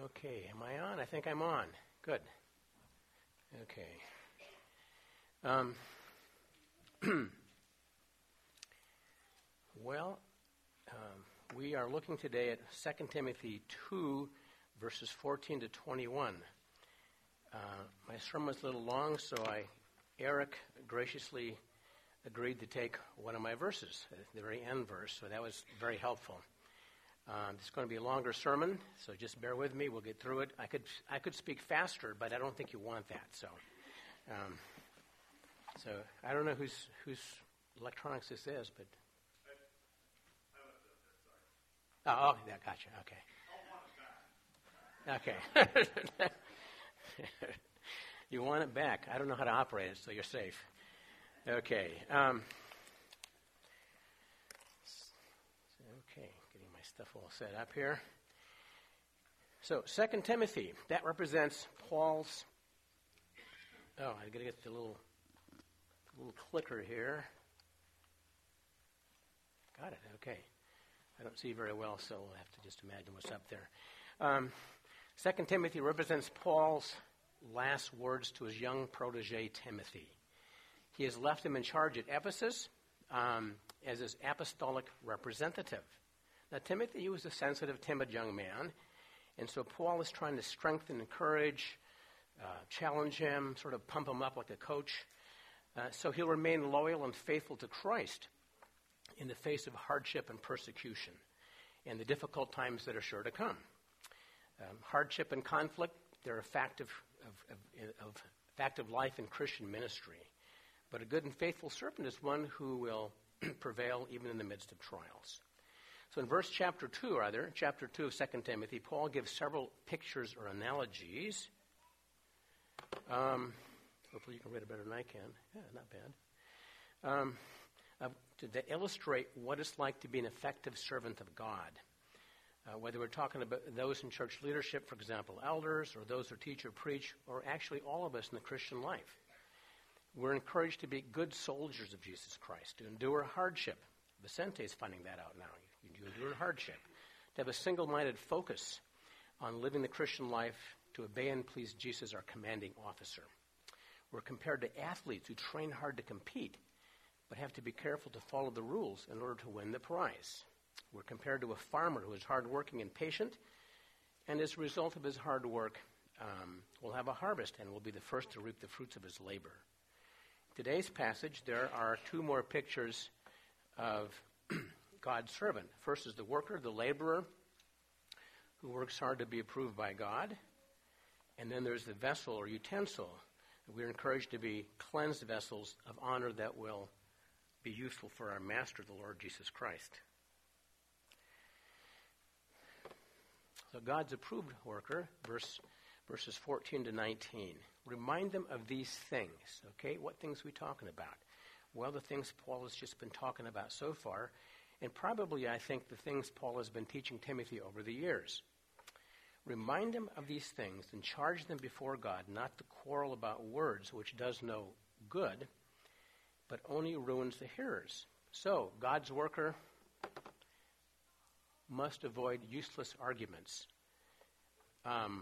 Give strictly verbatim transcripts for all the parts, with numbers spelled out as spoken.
Okay, am I on? I think I'm on. Good. Okay. Um, well, um, we are looking today at Second Timothy two, verses fourteen to twenty-one. Uh, my sermon was a little long, so I, Eric graciously agreed to take one of my verses, the very end verse, so that was very helpful. Um, it's going to be a longer sermon, so just bear with me. We'll get through it. I could I could speak faster, but I don't think you want that. So, um, so I don't know whose whose electronics this is, but oh, oh, yeah, gotcha. Okay, okay. You want it back? I don't know how to operate it, so you're safe. Okay. Um, okay. Getting my stuff all set up here. So, Second Timothy, that represents Paul's. Oh, I got to get the little, little clicker here. Got it. Okay. I don't see very well, so we'll have to just imagine what's up there. Um, Second Timothy represents Paul's last words to his young protege, Timothy. He has left him in charge at Ephesus um, as his apostolic representative. Now, Timothy, he was a sensitive, timid young man, and so Paul is trying to strengthen, encourage, uh, challenge him, sort of pump him up like a coach, uh, so he'll remain loyal and faithful to Christ in the face of hardship and persecution and the difficult times that are sure to come. Um, hardship and conflict, they're a fact of, of, of, of fact of life in Christian ministry. But a good and faithful servant is one who will prevail even in the midst of trials. So in verse chapter two, rather, chapter two of Second Timothy, Paul gives several pictures or analogies. Um, hopefully you can read it better than I can. Yeah, not bad. Um, uh, to, to illustrate what it's like to be an effective servant of God. Uh, whether we're talking about those in church leadership, for example, elders, or those who teach or preach, or actually all of us in the Christian life. We're encouraged to be good soldiers of Jesus Christ, to endure hardship. Vicente is finding that out now. You, you endure hardship. To have a single-minded focus on living the Christian life, to obey and please Jesus, our commanding officer. We're compared to athletes who train hard to compete, but have to be careful to follow the rules in order to win the prize. We're compared to a farmer who is hardworking and patient, and as a result of his hard work, um, will have a harvest and will be the first to reap the fruits of his labor. In today's passage, there are two more pictures of God's servant. First is the worker, the laborer, who works hard to be approved by God. And then there's the vessel or utensil. We're encouraged to be cleansed vessels of honor that will be useful for our Master, the Lord Jesus Christ. So God's approved worker, verse, verses fourteen to nineteen. Remind them of these things, okay? What things are we talking about? Well, the things Paul has just been talking about so far, and probably, I think, the things Paul has been teaching Timothy over the years. Remind them of these things and charge them before God not to quarrel about words, which does no good, but only ruins the hearers. So, God's worker must avoid useless arguments. Um,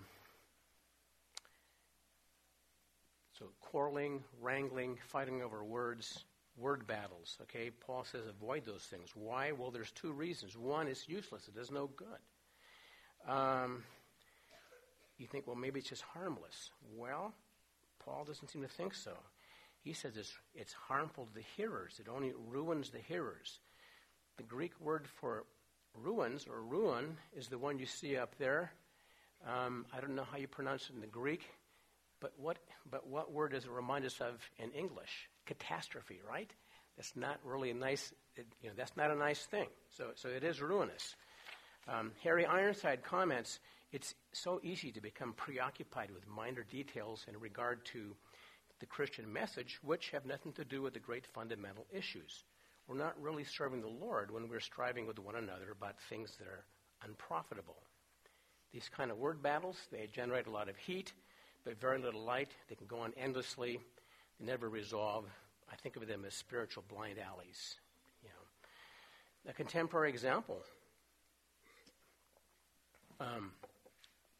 so quarreling, wrangling, fighting over words, word battles, okay? Paul says avoid those things. Why? Well, there's two reasons. One, it's useless. It does no good. Um, you think, well, maybe it's just harmless. Well, Paul doesn't seem to think so. He says it's, it's harmful to the hearers. It only ruins the hearers. The Greek word for ruins or ruin is the one you see up there. Um, I don't know how you pronounce it in the Greek, but what but what word does it remind us of in English? Catastrophe, right? That's not really a nice. It, you know, that's not a nice thing. So so it is ruinous. Um, Harry Ironside comments, it's so easy to become preoccupied with minor details in regard to the Christian message, which have nothing to do with the great fundamental issues. We're not really serving the Lord when we're striving with one another about things that are unprofitable. These kind of word battles, they generate a lot of heat, but very little light. They can go on endlessly. They never resolve. I think of them as spiritual blind alleys. You know, a contemporary example um,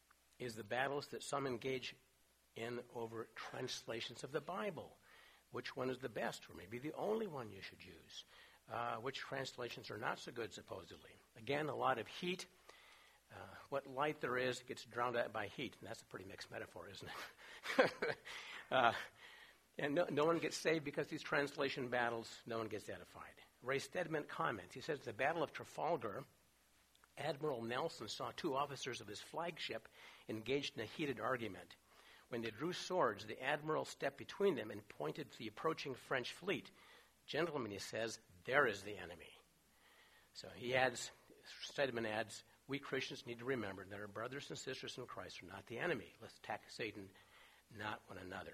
is the battles that some engage in over translations of the Bible. Which one is the best, or maybe the only one you should use? Uh, which translations are not so good, supposedly? Again, a lot of heat. Uh, what light there is gets drowned out by heat, and that's a pretty mixed metaphor, isn't it? uh, and no, no one gets saved because these translation battles, no one gets edified. Ray Stedman comments. He says, the Battle of Trafalgar, Admiral Nelson saw two officers of his flagship engaged in a heated argument. When they drew swords, the admiral stepped between them and pointed to the approaching French fleet. Gentlemen, he says, there is the enemy. So he adds, Stedman adds, we Christians need to remember that our brothers and sisters in Christ are not the enemy. Let's attack Satan, not one another.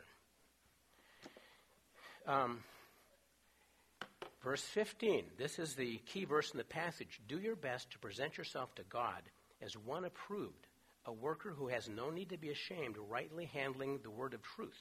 Um, verse fifteen, this is the key verse in the passage. Do your best to present yourself to God as one approved, a worker who has no need to be ashamed, rightly handling the word of truth.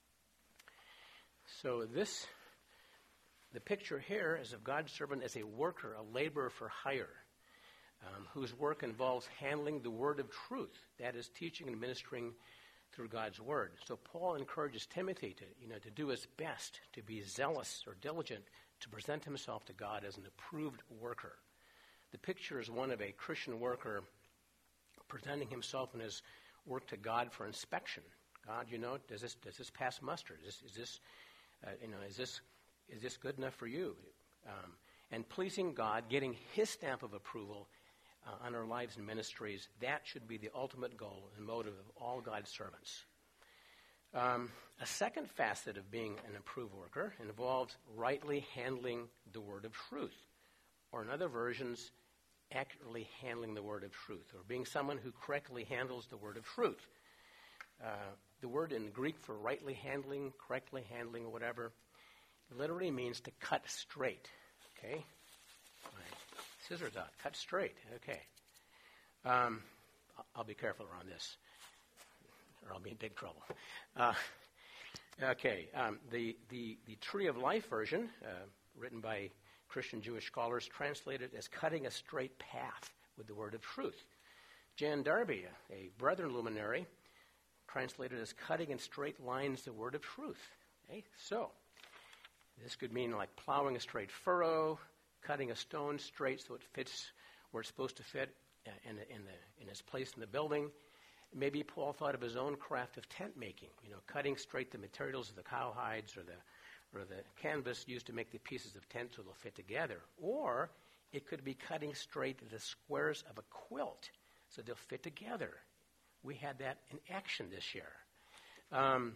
So this, the picture here is of God's servant as a worker, a laborer for hire, um, whose work involves handling the word of truth, that is, teaching and ministering through God's word. So Paul encourages Timothy to, you know, to do his best, to be zealous or diligent, to present himself to God as an approved worker. The picture is one of a Christian worker presenting himself and his work to God for inspection. God, you know, does this does this pass muster? Is this, is this uh, you know, is this is this good enough for you? Um, and pleasing God, getting His stamp of approval uh, on our lives and ministries, that should be the ultimate goal and motive of all God's servants. Um, a second facet of being an approved worker involves rightly handling the word of truth, or in other versions, accurately handling the word of truth, or being someone who correctly handles the word of truth. Uh, the word in Greek for rightly handling, correctly handling, or whatever, literally means to cut straight. Okay? My scissors out. Cut straight. Okay. Um, I'll be careful around this, or I'll be in big trouble. Uh, okay. Um, the, the, the Tree of Life version, uh, written by Christian Jewish scholars, translated as cutting a straight path with the word of truth. Jan Darby, a Brethren luminary, translated as cutting in straight lines the word of truth. Okay? So, this could mean like plowing a straight furrow, cutting a stone straight so it fits where it's supposed to fit uh, in, the, in, the, in its place in the building. Maybe Paul thought of his own craft of tent making, you know, cutting straight the materials of the cow hides or the or the canvas used to make the pieces of tent so they'll fit together. Or it could be cutting straight the squares of a quilt so they'll fit together. We had that in action this year. Um,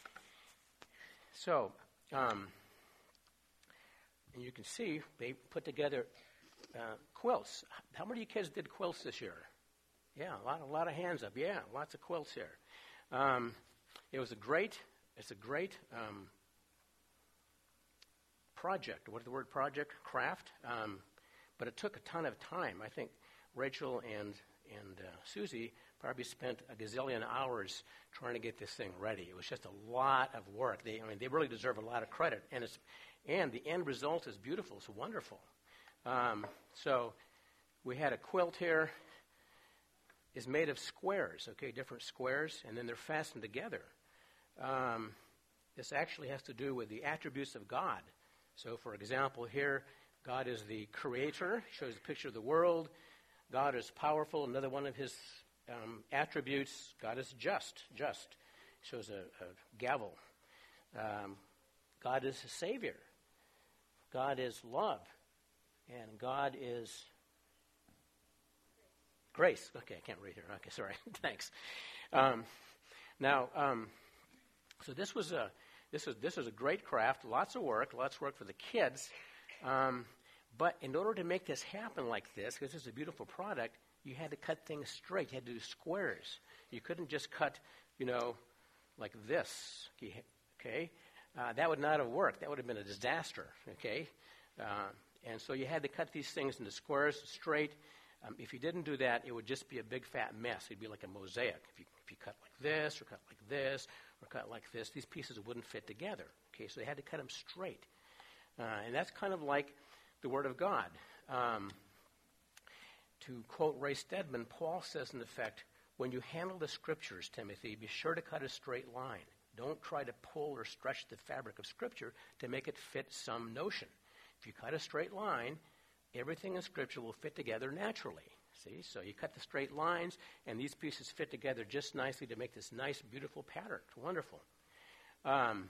so, um, and you can see they put together uh, quilts. How many kids did quilts this year? Yeah, a lot, a lot of hands up. Yeah, lots of quilts here. Um, it was a great, it's a great um, project. What is the word project? Craft. Um, but it took a ton of time. I think Rachel and and uh, Susie probably spent a gazillion hours trying to get this thing ready. It was just a lot of work. They, I mean, they really deserve a lot of credit. And it's and the end result is beautiful. It's wonderful. Um, so we had a quilt here. Is made of squares, okay, different squares, and then they're fastened together. Um, this actually has to do with the attributes of God. So, for example, here, God is the creator, shows a picture of the world. God is powerful, another one of his um, attributes. God is just, just, shows a, a gavel. Um, God is a savior. God is love. And God is grace. Okay, I can't read here. Okay, sorry. Thanks. Um, now, um, so this was a this was this was a great craft. Lots of work. Lots of work for the kids. Um, but in order to make this happen like this, because this is a beautiful product, you had to cut things straight. You had to do squares. You couldn't just cut, you know, like this. Okay, uh, that would not have worked. That would have been a disaster. Okay, uh, and so you had to cut these things into squares, straight. Um, if you didn't do that, it would just be a big fat mess. It'd be like a mosaic. If you, if you cut like this, or cut like this, or cut like this, these pieces wouldn't fit together. Okay, so they had to cut them straight. Uh, and that's kind of like the Word of God. Um, to quote Ray Stedman, Paul says, in effect, when you handle the Scriptures, Timothy, be sure to cut a straight line. Don't try to pull or stretch the fabric of Scripture to make it fit some notion. If you cut a straight line, everything in Scripture will fit together naturally. See, so you cut the straight lines, and these pieces fit together just nicely to make this nice, beautiful pattern. It's wonderful. Um,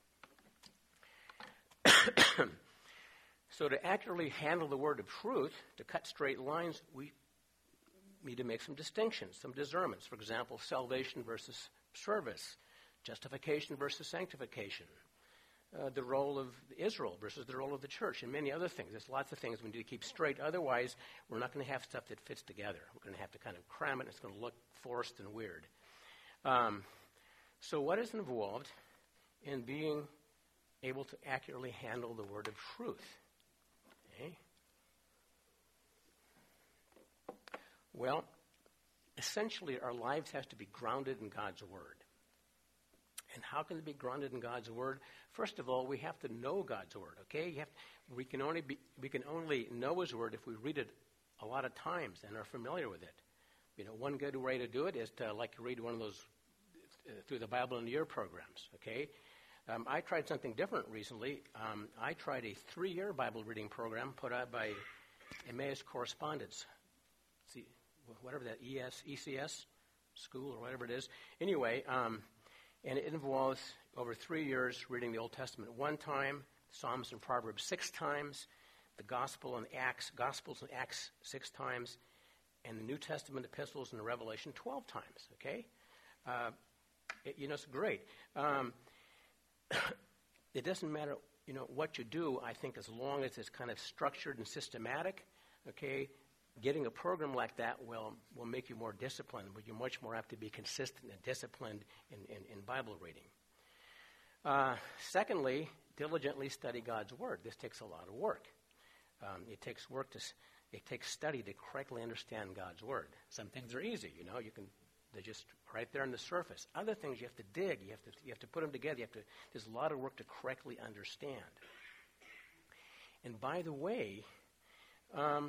so to accurately handle the word of truth, to cut straight lines, we need to make some distinctions, some discernments. For example, salvation versus service, justification versus sanctification, uh, the role of Israel versus the role of the church, and many other things. There's lots of things we need to keep straight. Otherwise, we're not going to have stuff that fits together. We're going to have to kind of cram it, and it's going to look forced and weird. Um, so what is involved in being able to accurately handle the word of truth? Okay. Well, essentially, our lives have to be grounded in God's Word. And how can it be grounded in God's Word? First of all, we have to know God's Word. Okay, you have to, we can only be, we can only know His Word if we read it a lot of times and are familiar with it. You know, one good way to do it is to like read one of those uh, through the Bible in a year programs. Okay, um, I tried something different recently. Um, I tried a three-year Bible reading program put out by Emmaus Correspondence. See. Whatever that E S, E C S school or whatever it is. Anyway, um, and it involves over three years reading the Old Testament one time, Psalms and Proverbs six times, the Gospel and Acts, Gospels and Acts six times, and the New Testament epistles and the Revelation twelve times. Okay, uh, it, you know it's great. Um, it doesn't matter, you know, what you do. I think as long as it's kind of structured and systematic. Okay. Getting a program like that will, will make you more disciplined, but you're much more apt to be consistent and disciplined in, in, in Bible reading. Uh, secondly, diligently study God's Word. This takes a lot of work. Um, it takes work to, it takes study to correctly understand God's Word. Some things are easy, you know, you can, they're just right there on the surface. Other things you have to dig, you have to, you have to put them together. You have to, there's a lot of work to correctly understand. And by the way, um,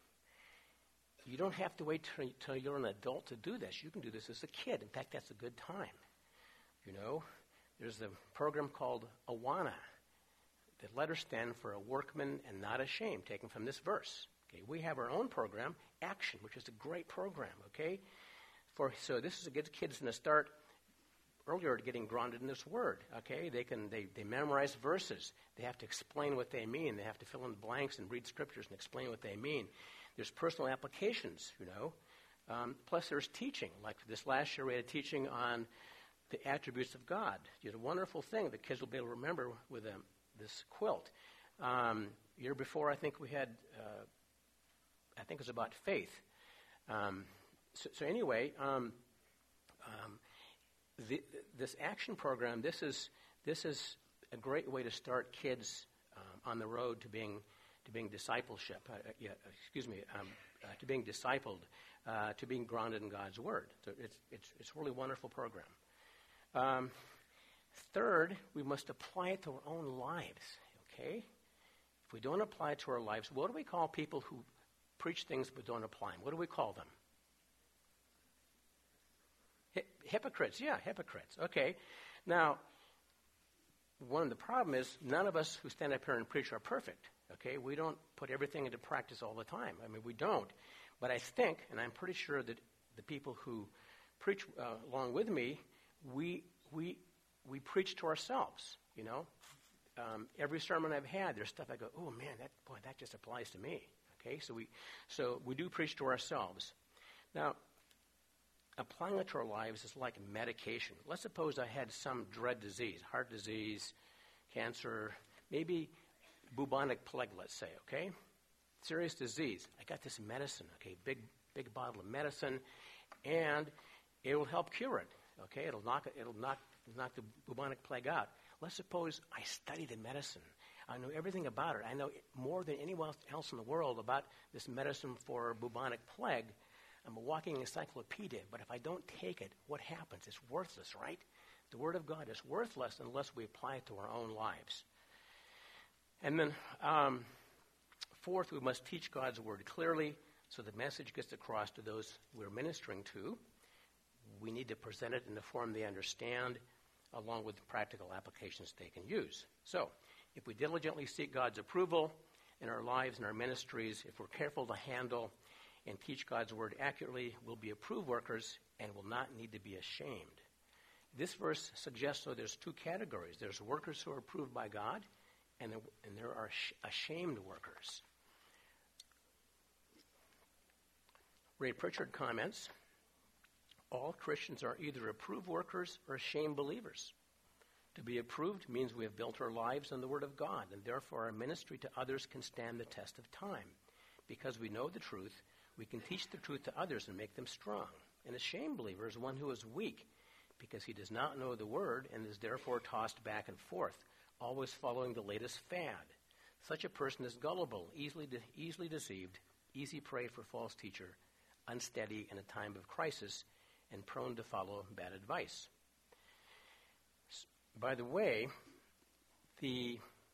you don't have to wait till you're an adult to do this. You can do this as a kid. In fact, that's a good time. You know, there's a program called Awana. The letters stand for a workman and not ashamed, taken from this verse. Okay, we have our own program, Action, which is a great program. Okay, for so this is to get kids to start earlier getting grounded in this word. Okay, they can they they memorize verses. They have to explain what they mean. They have to fill in blanks and read scriptures and explain what they mean. There's personal applications, you know. Um, plus, there's teaching. Like this last year, we had a teaching on the attributes of God. It's a wonderful thing that kids will be able to remember with um, this quilt. Um, year before, I think we had, uh, I think it was about faith. Um, so, so anyway, um, um, the, this action program, this is this is a great way to start kids um, on the road to being. To being discipleship, uh, yeah, excuse me, um, uh, to being discipled, uh, to being grounded in God's Word. So it's it's it's a really wonderful program. Um, third, we must apply it to our own lives. Okay, if we don't apply it to our lives, what do we call people who preach things but don't apply them? What do we call them? Hi- hypocrites. Yeah, hypocrites. Okay, now one of the problem is none of us who stand up here and preach are perfect. Okay, we don't put everything into practice all the time. I mean, we don't. But I think, and I'm pretty sure that the people who preach uh, along with me, we we we preach to ourselves. You know, um, every sermon I've had, there's stuff I go, oh man, that boy, that just applies to me. Okay, so we so we do preach to ourselves. Now, applying it to our lives is like medication. Let's suppose I had some dread disease, heart disease, cancer, maybe bubonic plague, let's say, okay? Serious disease. I got this medicine, okay, big big bottle of medicine, and it will help cure it, okay? It'll knock it, it'll knock knock the bubonic plague out. Let's suppose I study the medicine. I know everything about it. I know more than anyone else in the world about this medicine for bubonic plague. I'm a walking encyclopedia, but if I don't take it, what happens? It's worthless, right? The Word of God is worthless unless we apply it to our own lives. And then, um, fourth, we must teach God's Word clearly so the message gets across to those we're ministering to. we need to present it in a form they understand, along with practical applications they can use. So, if we diligently seek God's approval in our lives and our ministries, if we're careful to handle and teach God's word accurately, we'll be approved workers and will not need to be ashamed. This verse suggests, so there's two categories. There's workers who are approved by God, and there, and there are sh- ashamed workers. Ray Pritchard comments, all Christians are either approved workers or ashamed believers. To be approved means we have built our lives on the Word of God, and therefore our ministry to others can stand the test of time. Because we know the truth, we can teach the truth to others and make them strong. An ashamed believer is one who is weak because he does not know the Word and is therefore tossed back and forth, always following the latest fad. Such a person is gullible, easily de- easily deceived, easy prey for false teacher, unsteady in a time of crisis, and prone to follow bad advice. By the way, the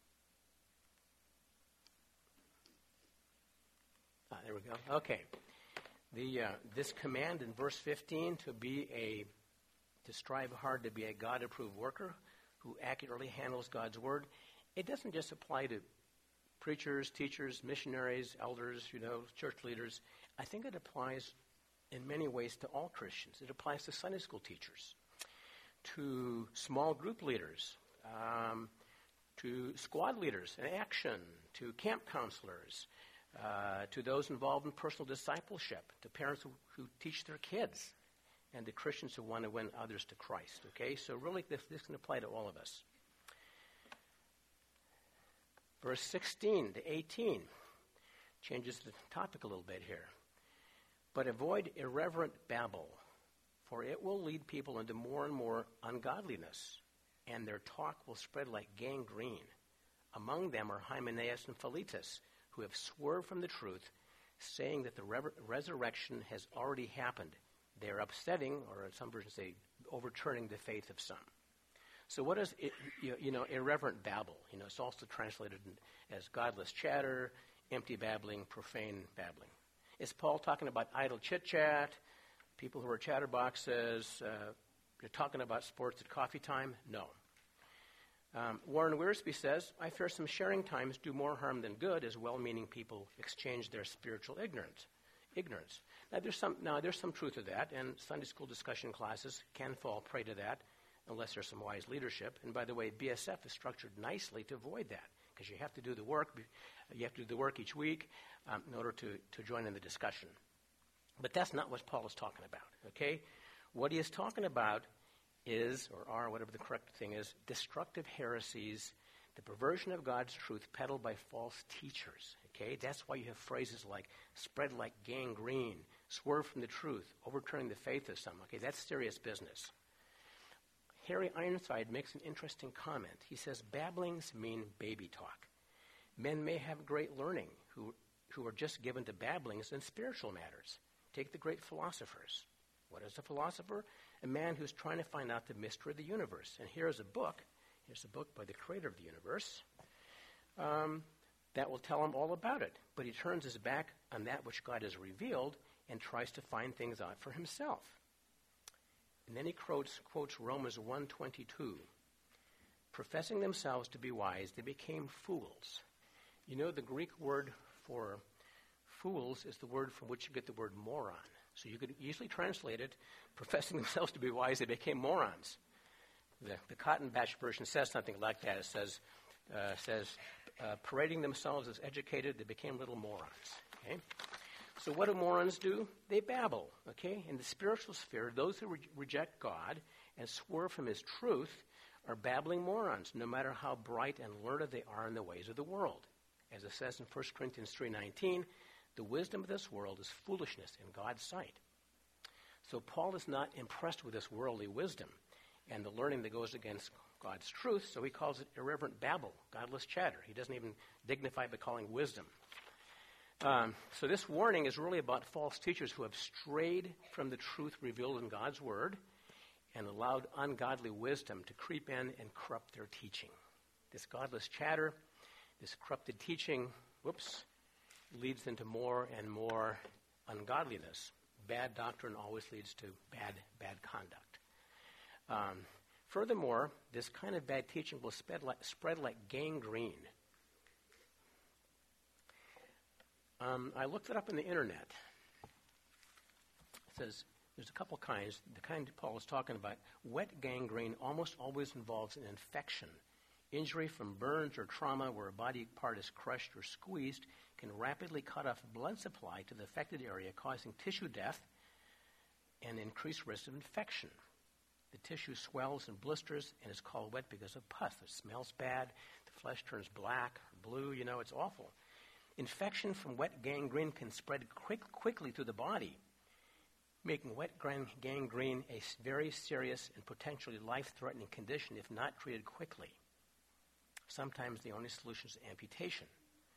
ah, there we go. Okay, the uh, this command in verse fifteen to be a to strive hard to be a God-approved worker who accurately handles God's word. It doesn't just apply to preachers, teachers, missionaries, elders, you know, church leaders. I think it applies in many ways to all Christians. It applies to Sunday school teachers, to small group leaders, um, to squad leaders in action, to camp counselors, uh, to those involved in personal discipleship, to parents who, who teach their kids, and to Christians who want to win others to Christ. Okay, so really this, this can apply to all of us. Verse sixteen to eighteen changes the topic a little bit here. But avoid irreverent babble, for it will lead people into more and more ungodliness, and their talk will spread like gangrene. Among them are Hymenaeus and Philetus, who have swerved from the truth, saying that the re- resurrection has already happened. They are upsetting, or some versions say, overturning the faith of some. So what is, it, you, you know, irreverent babble? You know, it's also translated in, as godless chatter, empty babbling, profane babbling. Is Paul talking about idle chit-chat, people who are chatterboxes, uh, you're talking about sports at coffee time? No. Um, Warren Wiersbe says, I fear some sharing times do more harm than good as well-meaning people exchange their spiritual ignorance. ignorance. Now, there's some, now, there's some truth to that, and Sunday school discussion classes can fall prey to that unless there's some wise leadership. And by the way, B S F is structured nicely to avoid that, because you have to do the work. You have to do the work each week um, in order to, to join in the discussion. But that's not what Paul is talking about, okay? What he is talking about is, or are, whatever the correct thing is, destructive heresies, the perversion of God's truth peddled by false teachers, okay? That's why you have phrases like spread like gangrene, swerve from the truth, overturning the faith of some, okay? That's serious business. Harry Ironside makes an interesting comment. He says, babblings mean baby talk. Men may have great learning who, who are just given to babblings in spiritual matters. Take the great philosophers. What is a philosopher? A man who's trying to find out the mystery of the universe. And here's a book. Here's a book by the creator of the universe um, that will tell him all about it. But he turns his back on that which God has revealed and tries to find things out for himself. And then he quotes, quotes Romans one twenty-two. Professing themselves to be wise, they became fools. You know, the Greek word for fools is the word from which you get the word moron. So you could easily translate it, professing themselves to be wise, they became morons. The, the Cotton Batch version says something like that. It says, uh, says uh, parading themselves as educated, they became little morons. Okay? So what do morons do? They babble. Okay? In the spiritual sphere, those who re- reject God and swerve from his truth are babbling morons, no matter how bright and learned they are in the ways of the world. As it says in First Corinthians three nineteen, the wisdom of this world is foolishness in God's sight. So Paul is not impressed with this worldly wisdom and the learning that goes against God's truth, so he calls it irreverent babble, godless chatter. He doesn't even dignify by calling wisdom. Um, so this warning is really about false teachers who have strayed from the truth revealed in God's word and allowed ungodly wisdom to creep in and corrupt their teaching. This godless chatter, this corrupted teaching, whoops, leads into more and more ungodliness. bad doctrine always leads to bad, bad conduct. Um, furthermore, this kind of bad teaching will spread like, spread like gangrene. Um, I looked it up on the internet. It says there's a couple kinds. The kind Paul is talking about, wet gangrene almost always involves an infection. Injury from burns or trauma where a body part is crushed or squeezed can rapidly cut off blood supply to the affected area, causing tissue death and increased risk of infection. The tissue swells and blisters and is called wet because of pus. It smells bad. The flesh turns black or blue. You know, it's awful. Infection from wet gangrene can spread quick, quickly through the body, making wet gangrene a very serious and potentially life-threatening condition if not treated quickly. Sometimes the only solution is amputation.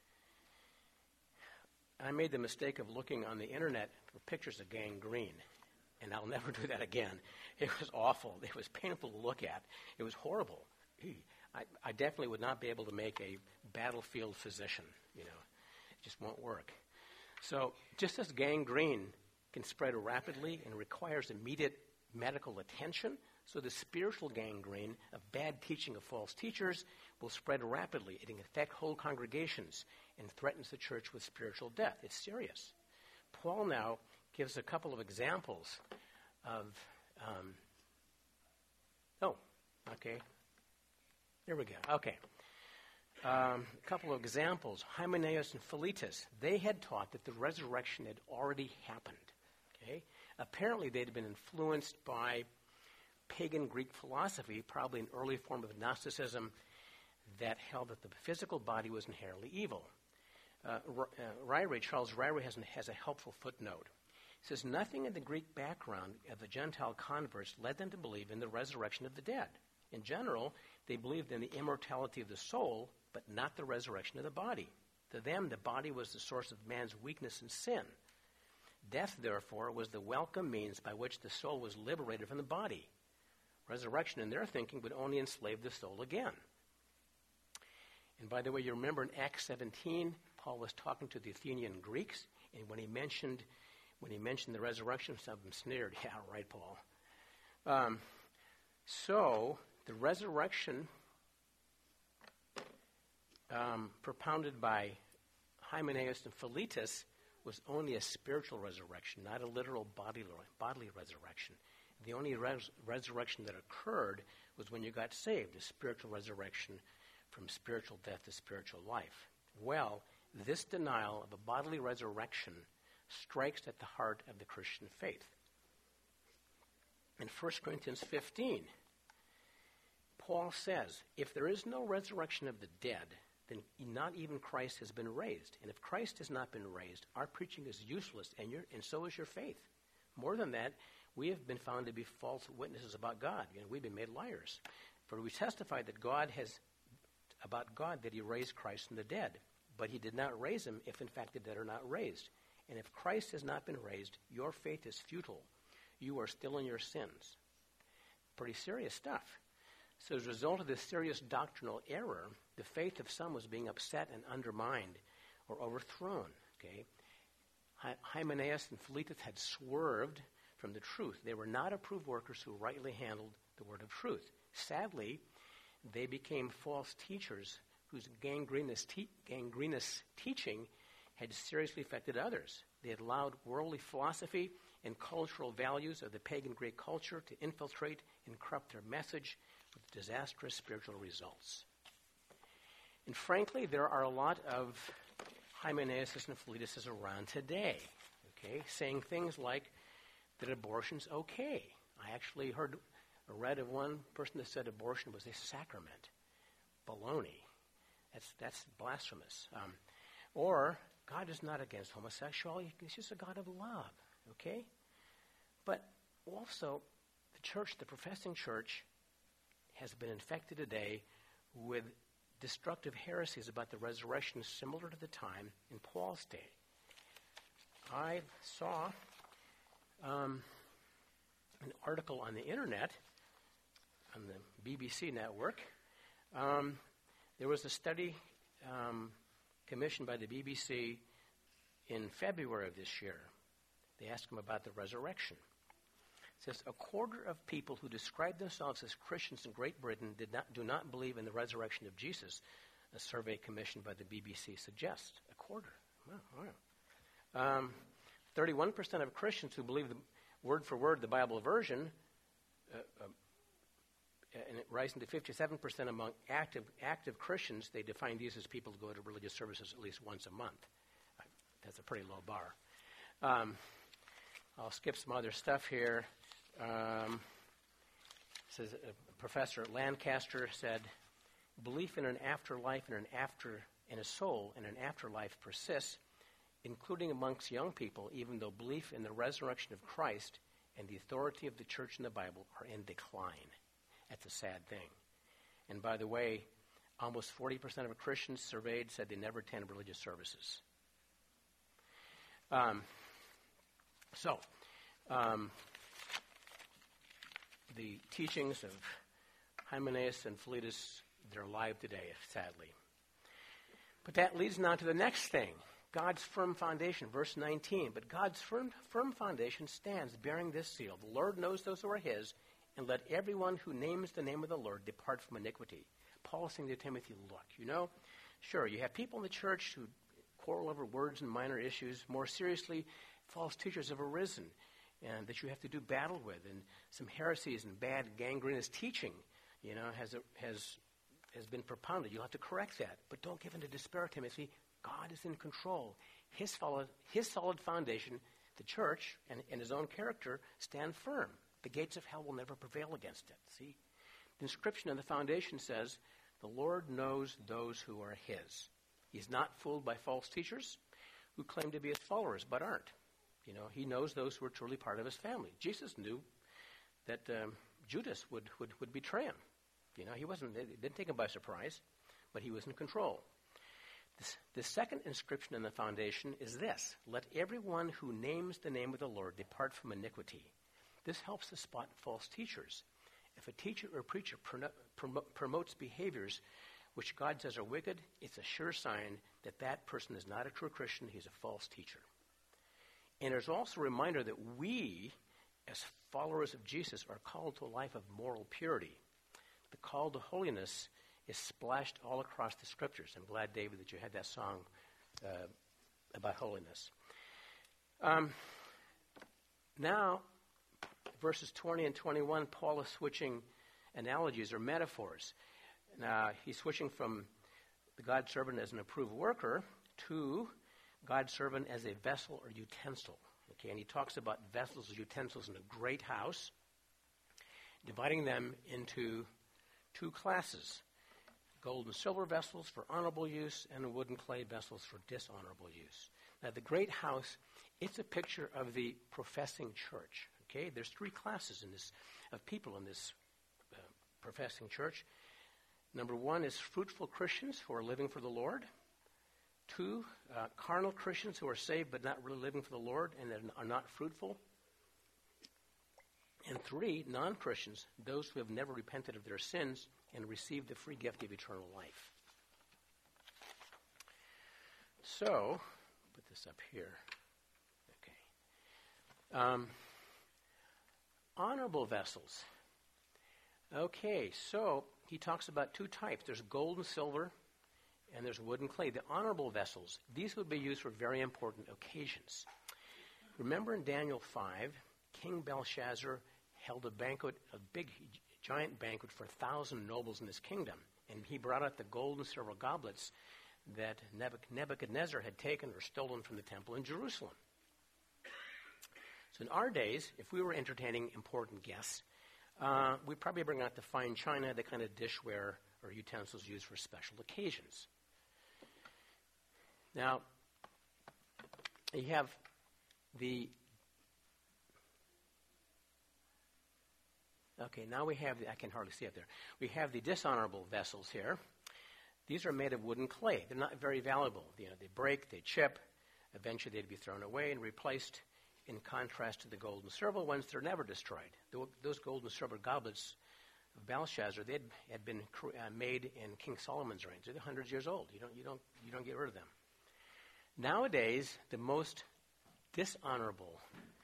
I made the mistake of looking on the internet for pictures of gangrene, and I'll never do that again. It was awful. It was painful to look at. It was horrible. I, I definitely would not be able to make a battlefield physician. You know, it just won't work. So just as gangrene can spread rapidly and requires immediate medical attention, so the spiritual gangrene of bad teaching of false teachers will spread rapidly. It can affect whole congregations and threatens the church with spiritual death. It's serious. Paul now gives a couple of examples of, um, oh, okay. Here we go. Okay. Um, a couple of examples. Hymenaeus and Philetus, they had taught that the resurrection had already happened. Okay. Apparently they'd been influenced by pagan Greek philosophy, probably an early form of Gnosticism that held that the physical body was inherently evil. Uh, R- uh, Ryrie, Charles Ryrie has, an, has a helpful footnote. He says, nothing in the Greek background of the Gentile converts led them to believe in the resurrection of the dead. In general, they believed in the immortality of the soul, but not the resurrection of the body. To them, the body was the source of man's weakness and sin. Death, therefore, was the welcome means by which the soul was liberated from the body. Resurrection, in their thinking, would only enslave the soul again. And by the way, you remember in Acts seventeen, Paul was talking to the Athenian Greeks, and when he mentioned when he mentioned the resurrection, some of them sneered. Yeah, right, Paul. Um, so the resurrection um, propounded by Hymenaeus and Philetus was only a spiritual resurrection, not a literal bodily, bodily resurrection. The only res- resurrection that occurred was when you got saved, a spiritual resurrection from spiritual death to spiritual life. Well, this denial of a bodily resurrection strikes at the heart of the Christian faith. In First Corinthians fifteen, Paul says, if there is no resurrection of the dead, then not even Christ has been raised. And if Christ has not been raised, our preaching is useless, and, your, and so is your faith. More than that, we have been found to be false witnesses about God. You know, we've been made liars. For we testify that God has, about God, that he raised Christ from the dead. But he did not raise him if in fact the dead are not raised. And if Christ has not been raised, your faith is futile. You are still in your sins. Pretty serious stuff. So as a result of this serious doctrinal error, the faith of some was being upset and undermined or overthrown. Okay, Hy- Hymenaeus and Philetus had swerved from the truth. They were not approved workers who rightly handled the word of truth. Sadly, they became false teachers whose gangrenous, te- gangrenous teaching had seriously affected others. They had allowed worldly philosophy and cultural values of the pagan Greek culture to infiltrate and corrupt their message with disastrous spiritual results. And frankly, there are a lot of Hymenaeus and Philetus around today, okay, saying things like that abortion's okay. I actually heard or read of one person that said abortion was a sacrament. Baloney. That's that's blasphemous. Um, or God is not against homosexuality. He's just a God of love, okay? But also, the church, the professing church, has been infected today with destructive heresies about the resurrection similar to the time in Paul's day. I saw um, an article on the internet, on the B B C network. Um, there was a study um, commissioned by the B B C in February of this year They asked him about the resurrection. It says, a quarter of people who describe themselves as Christians in Great Britain did not, do not believe in the resurrection of Jesus, a survey commissioned by the B B C suggests. A quarter. Wow, wow. Um, thirty-one percent of Christians who believe the word for word the Bible version, uh, uh, and it rising to fifty-seven percent among active active Christians, they define these as people who go to religious services at least once a month. Uh, that's a pretty low bar. Um, I'll skip some other stuff here. Um, says a professor at Lancaster said, belief in an afterlife and an after in a soul and an afterlife persists, including amongst young people, even though belief in the resurrection of Christ and the authority of the church and the Bible are in decline. That's a sad thing. And by the way, almost forty percent of Christians surveyed said they never attend religious services. Um, so, um, the teachings of Hymenaeus and Philetus, they're alive today, sadly. But that leads now to the next thing, God's firm foundation, verse nineteen. But God's firm, firm foundation stands bearing this seal. The Lord knows those who are his, and let everyone who names the name of the Lord depart from iniquity. Paul is saying to Timothy, look, you know, sure, you have people in the church who quarrel over words and minor issues. More seriously, false teachers have arisen and that you have to do battle with, and some heresies and bad gangrenous teaching, you know, has a, has has been propounded. You'll have to correct that. But don't give in to despair, Timothy. God is in control. His solid, his solid foundation, the church, and, and his own character stand firm. The gates of hell will never prevail against it. See? The inscription on the foundation says, the Lord knows those who are his. He's not fooled by false teachers who claim to be his followers but aren't. You know, he knows those who are truly part of his family. Jesus knew that um, Judas would, would, would betray him. You know, he wasn't, it didn't take him by surprise, but he was in control. This, the second inscription in the foundation is this: let everyone who names the name of the Lord depart from iniquity. This helps to spot false teachers. If a teacher or preacher prono- promo- promotes behaviors which God says are wicked, it's a sure sign that that person is not a true Christian. He's a false teacher. And there's also a reminder that we, as followers of Jesus, are called to a life of moral purity. The call to holiness is splashed all across the scriptures. I'm glad, David, that you had that song uh, about holiness. Um, now, verses twenty and twenty-one, Paul is switching analogies or metaphors. Now, he's switching from the God servant as an approved worker to God's servant as a vessel or utensil. Okay, and he talks about vessels or utensils in a great house, dividing them into two classes: gold and silver vessels for honorable use, and wood and clay vessels for dishonorable use. Now, the great house, it's a picture of the professing church. Okay, there's three classes in this of people in this uh, professing church. Number one is fruitful Christians who are living for the Lord. Two, uh, carnal Christians who are saved but not really living for the Lord and that are not fruitful. And three, non-Christians, those who have never repented of their sins and received the free gift of eternal life. So, put this up here. Okay. Um, honorable vessels. Okay, so he talks about two types. There's gold and silver, and there's wood and clay. The honorable vessels, these would be used for very important occasions. Remember in Daniel five, King Belshazzar held a banquet, a big, giant banquet for a thousand nobles in his kingdom. And he brought out the gold and silver goblets that Nebuchadnezzar had taken or stolen from the temple in Jerusalem. So in our days, if we were entertaining important guests, uh, we'd probably bring out the fine china, the kind of dishware or utensils used for special occasions. Now, you have the Okay, now we have, the, I can hardly see up there. We have the dishonorable vessels here. These are made of wood and clay. They're not very valuable. You know, they break, they chip. Eventually they'd be thrown away and replaced, in contrast to the gold and silver ones. They're never destroyed. Those gold and silver goblets of Belshazzar, they had, had been uh, made in King Solomon's reign. They're hundreds of years old. You don't, you, don't, you don't get rid of them. Nowadays, the most dishonorable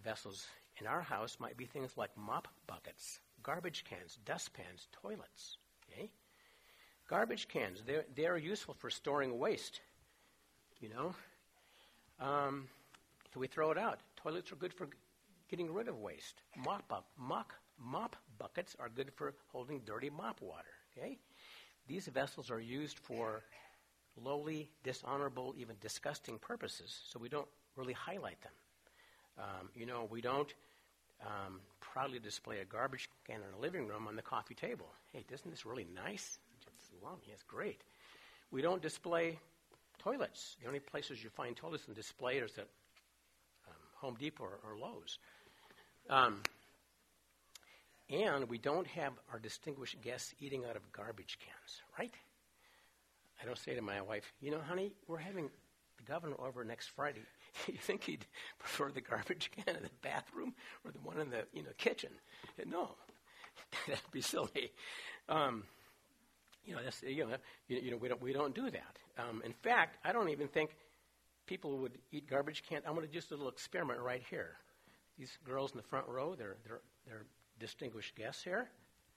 vessels in our house might be things like mop buckets, garbage cans, dustpans, toilets. Okay? Garbage cans, they're, they're useful for storing waste, you know. Um, so we throw it out. Toilets are good for getting rid of waste. Mop, up, mop, mop buckets are good for holding dirty mop water. Okay? These vessels are used for lowly, dishonorable, even disgusting purposes, so we don't really highlight them. Um, you know, we don't um, proudly display a garbage can in a living room on the coffee table. Hey, isn't this really nice? It's long. It's great. We don't display toilets. The only places you find toilets on display is at um, Home Depot or, or Lowe's. Um, and we don't have our distinguished guests eating out of garbage cans, right? I don't say to my wife, you know, honey, we're having the governor over next Friday. You think he'd prefer the garbage can in the bathroom or the one in the you know kitchen? No, that'd be silly. Um, you know, that's, you know, you, you know, we don't we don't do that. Um, in fact, I don't even think people would eat garbage cans. I'm going to just do a little experiment right here. These girls in the front row, they're they're they're distinguished guests here.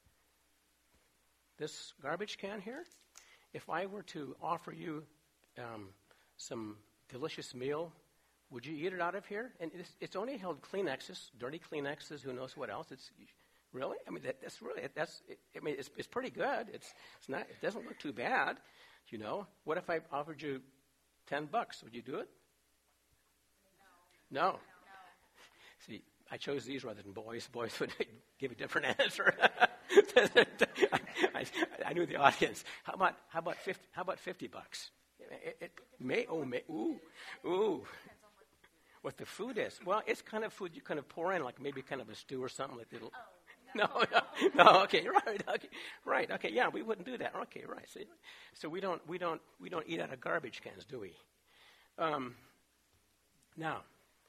This garbage can here. If I were to offer you um, some delicious meal, would you eat it out of here? And it's, it's only held Kleenexes, dirty Kleenexes. Who knows what else? It's really. I mean, that, that's really. That's. It, I mean, it's, it's pretty good. It's. It's not. It doesn't look too bad. You know. What if I offered you ten bucks? Would you do it? No. No. no. See, I chose these rather than boys. Boys would give a different answer. I, I, I knew the audience. How about how about fifty? How about fifty bucks? It, it may. Oh, may. Ooh, ooh. What the food is? Well, it's kind of food you kind of pour in, like maybe kind of a stew or something like it'll. Oh, no, no, no, no. Okay, right. Okay, right. Okay, yeah, we wouldn't do that. Okay, right. See, so we don't, we don't, we don't eat out of garbage cans, do we? Um, now,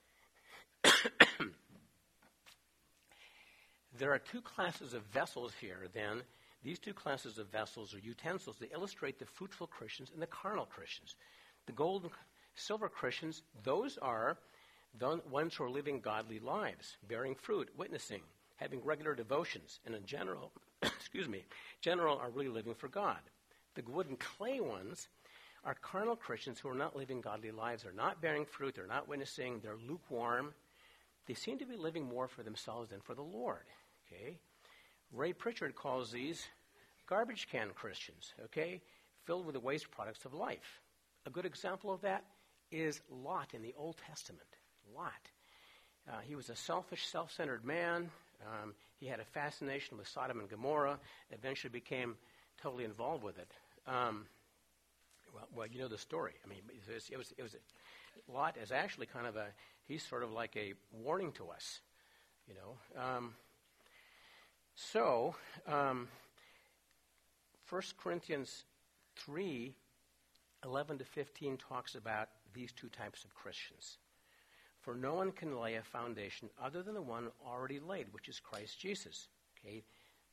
there are two classes of vessels here. Then these two classes of vessels or utensils that illustrate the fruitful Christians and the carnal Christians. The gold and silver Christians, those are the ones who are living godly lives, bearing fruit, witnessing, having regular devotions, and in general, excuse me, general are really living for God. The wood and clay ones are carnal Christians who are not living godly lives. They're not bearing fruit. They're not witnessing. They're lukewarm. They seem to be living more for themselves than for the Lord. Okay, Ray Pritchard calls these garbage can Christians. Okay, filled with the waste products of life. A good example of that is Lot in the Old Testament. Lot. Uh, he was a selfish, self-centered man. Um, he had a fascination with Sodom and Gomorrah. Eventually became totally involved with it. Um, well, well, you know the story. I mean, it was, it was, it was a, Lot is actually kind of a, he's sort of like a warning to us, you know. Um, so, um, First Corinthians three, eleven to fifteen talks about these two types of Christians. For no one can lay a foundation other than the one already laid, which is Christ Jesus. Okay,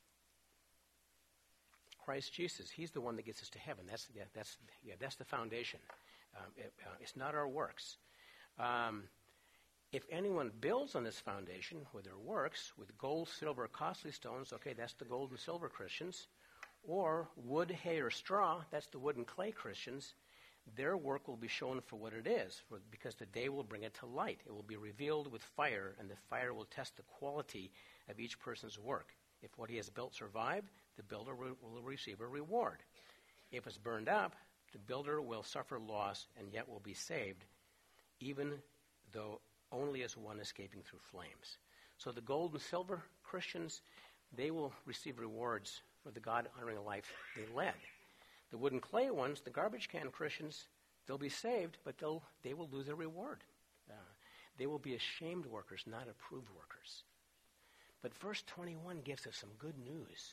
Christ Jesus, he's the one that gets us to heaven. That's yeah, that's yeah, that's the foundation. Um, it, uh, it's not our works. Um, if anyone builds on this foundation with their works, with gold, silver, costly stones, okay, that's the gold and silver Christians, or wood, hay, or straw, that's the wood and clay Christians. Their work will be shown for what it is, for, because the day will bring it to light. It will be revealed with fire, and the fire will test the quality of each person's work. If what he has built survived, the builder re- will receive a reward. If it's burned up, the builder will suffer loss and yet will be saved, even though only as one escaping through flames. So the gold and silver Christians, they will receive rewards for the God-honoring life they led. The wood and clay ones, the garbage can Christians, they'll be saved, but they'll they will lose their reward. Uh, they will be ashamed workers, not approved workers. But verse twenty-one gives us some good news.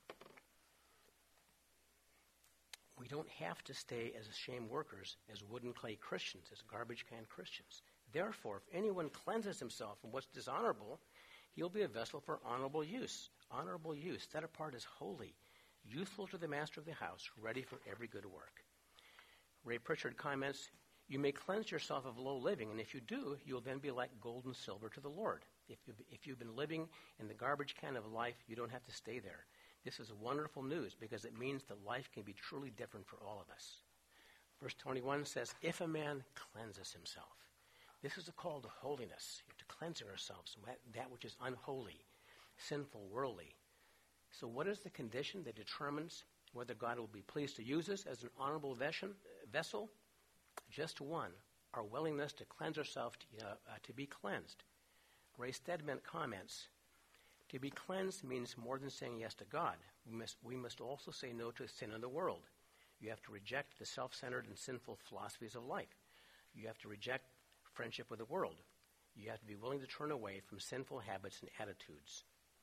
We don't have to stay as ashamed workers as wood and clay Christians, as garbage can Christians. Therefore, if anyone cleanses himself from what's dishonorable, he'll be a vessel for honorable use. Honorable use, set apart as holy, useful to the master of the house, ready for every good work. Ray Pritchard comments, you may cleanse yourself of low living, and if you do, you'll then be like gold and silver to the Lord. If you've, if you've been living in the garbage can of life, you don't have to stay there. This is wonderful news because it means that life can be truly different for all of us. Verse twenty-one says, if a man cleanses himself. This is a call to holiness, to cleansing ourselves from that which is unholy, sinful, worldly. So what is the condition that determines whether God will be pleased to use us as an honorable vessel? Just one, our willingness to cleanse ourselves, to, uh, uh, to be cleansed. Ray Stedman comments, to be cleansed means more than saying yes to God. We must, we must also say no to sin in the world. You have to reject the self-centered and sinful philosophies of life. You have to reject friendship with the world. You have to be willing to turn away from sinful habits and attitudes.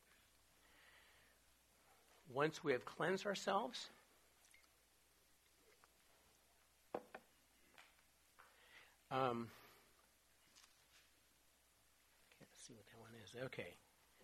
Once we have cleansed ourselves, um, can't see what that one is. Okay.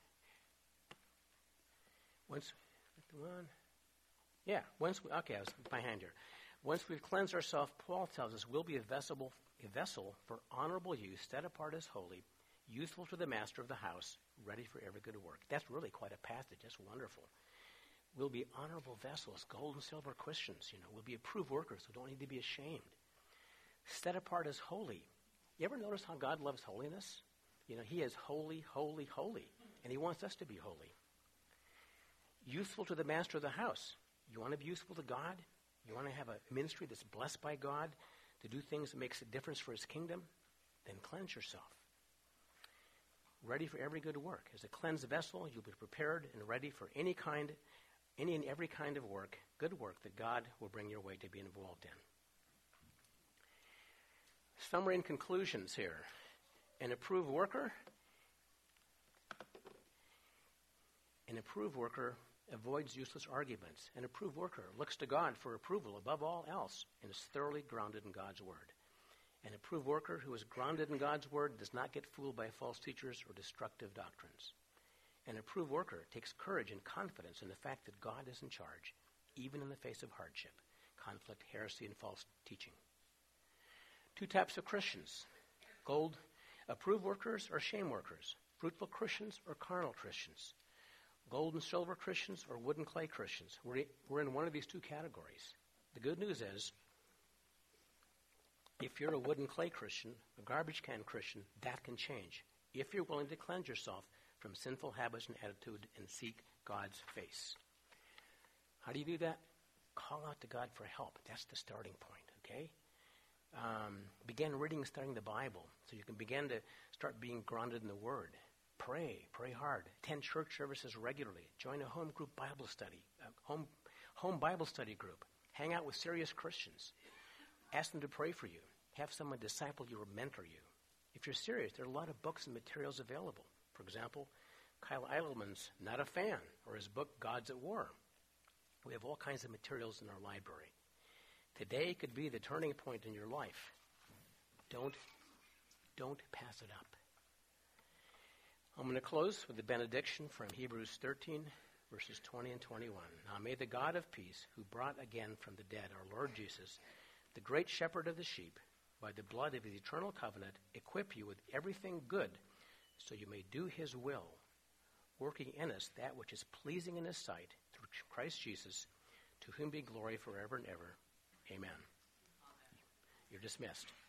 Once, the one, yeah. Once we, okay, I was behind here. Once we've cleansed ourselves, Paul tells us we'll be a vessel, a vessel for honorable use, set apart as holy, useful to the master of the house, ready for every good work. That's really quite a passage. That's wonderful. We'll be honorable vessels, gold and silver Christians. You know, we'll be approved workers who don't need to be ashamed. Set apart as holy. You ever notice how God loves holiness? You know, he is holy, holy, holy, and he wants us to be holy. Useful to the master of the house. You want to be useful to God? You want to have a ministry that's blessed by God, to do things that makes a difference for his kingdom? Then cleanse yourself. Ready for every good work. As a cleansed vessel, you'll be prepared and ready for any kind, any and every kind of work, good work that God will bring your way to be involved in. Summary and conclusions here. An approved worker, an approved worker avoids useless arguments. An approved worker looks to God for approval above all else and is thoroughly grounded in God's word. An approved worker who is grounded in God's word does not get fooled by false teachers or destructive doctrines. An approved worker takes courage and confidence in the fact that God is in charge, even in the face of hardship, conflict, heresy, and false teaching. Two types of Christians: gold, approved workers or shame workers, fruitful Christians or carnal Christians, gold and silver Christians or wood and clay Christians. We're, we're in one of these two categories. The good news is, if you're a wood and clay Christian, a garbage can Christian, that can change if you're willing to cleanse yourself from sinful habits and attitude and seek God's face. How do you do that? Call out to God for help. That's the starting point, okay? Um, begin reading and studying the Bible so you can begin to start being grounded in the Word. Pray, pray hard. Attend church services regularly. Join a home group Bible study, a home, home Bible study group. Hang out with serious Christians. Ask them to pray for you. Have someone disciple you or mentor you. If you're serious, there are a lot of books and materials available. For example, Kyle Eidelman's Not a Fan, or his book, God's at War. We have all kinds of materials in our library. Today could be the turning point in your life. Don't, don't pass it up. I'm going to close with the benediction from Hebrews thirteen, verses twenty and twenty-one. Now may the God of peace, who brought again from the dead our Lord Jesus, the great shepherd of the sheep, by the blood of his eternal covenant, equip you with everything good, so you may do his will, working in us that which is pleasing in his sight, through Christ Jesus, to whom be glory forever and ever. Amen. Amen. You're dismissed.